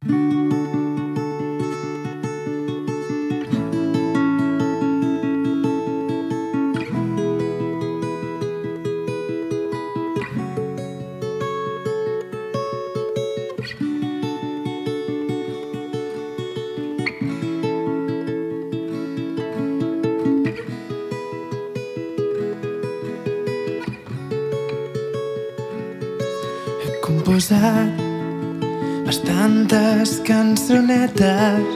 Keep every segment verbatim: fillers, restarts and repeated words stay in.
Composat bastantes cançonetes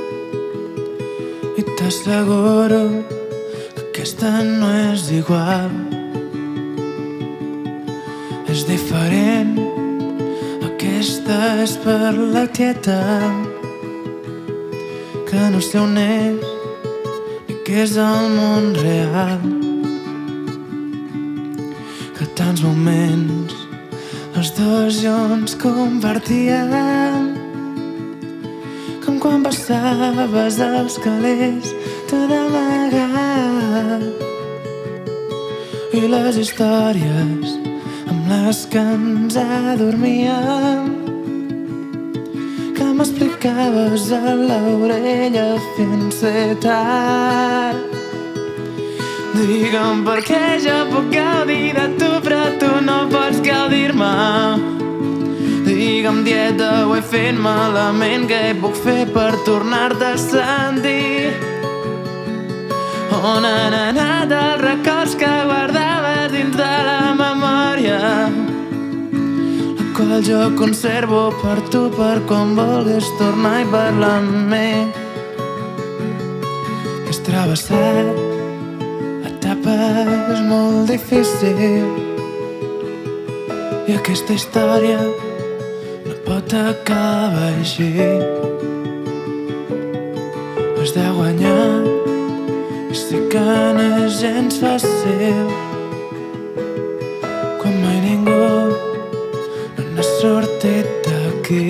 i t'asseguro que aquesta no és igual. És diferent, aquesta és per la tieta que no sé on és ni què és el món real, que tants moments els dos junts compartíem, com quan passaves els calés tot amagat, i les històries amb les que ens adormíem, que m'explicaves a l'orella fent-se tard. Digue'm per què jo puc gaudir de tu però tu no pots gaudir-me. Digue'm dieta, ho he fet malament, què puc fer per tornar-te a sentir? On han anat els records que guardaves dins de la memòria, la qual jo conservo per tu per quan vulguis tornar i parlar amb mi. Que has travessat etapes molt difícils i aquesta història no pot acabar així. Has de guanyar i sé que no és gens fàcil quan mai ningú no n'ha sortit d'aquí.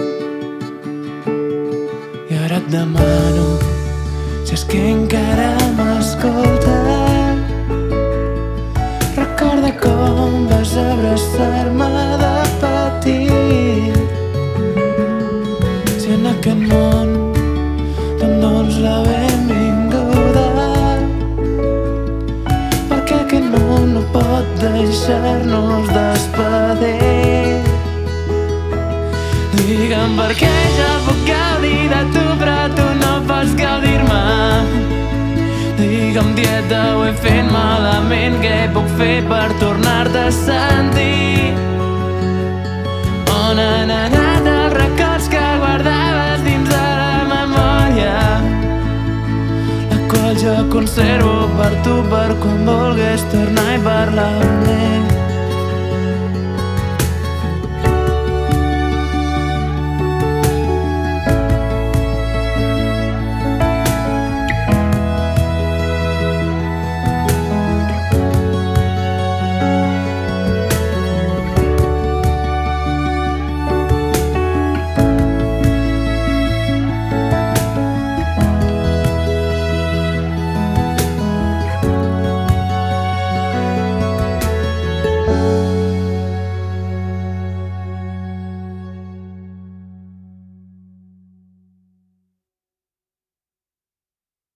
I ara et demano si és que encara m'escoltes. Recorda com vas abraçar-me de petit, si en aquest món te'n dones la benvinguda, perquè aquest món no pot deixar-nos despedir. Digue'm per què jo puc gaudir de tu però tu no pots gaudir-me. Digue'm dieta, ho he fet malament, què puc fer per tornar-te a sentir? On han anat els records que guardaves dins de la memòria, la qual jo conservo per tu per quan vulguis tornar i parlar amb mi.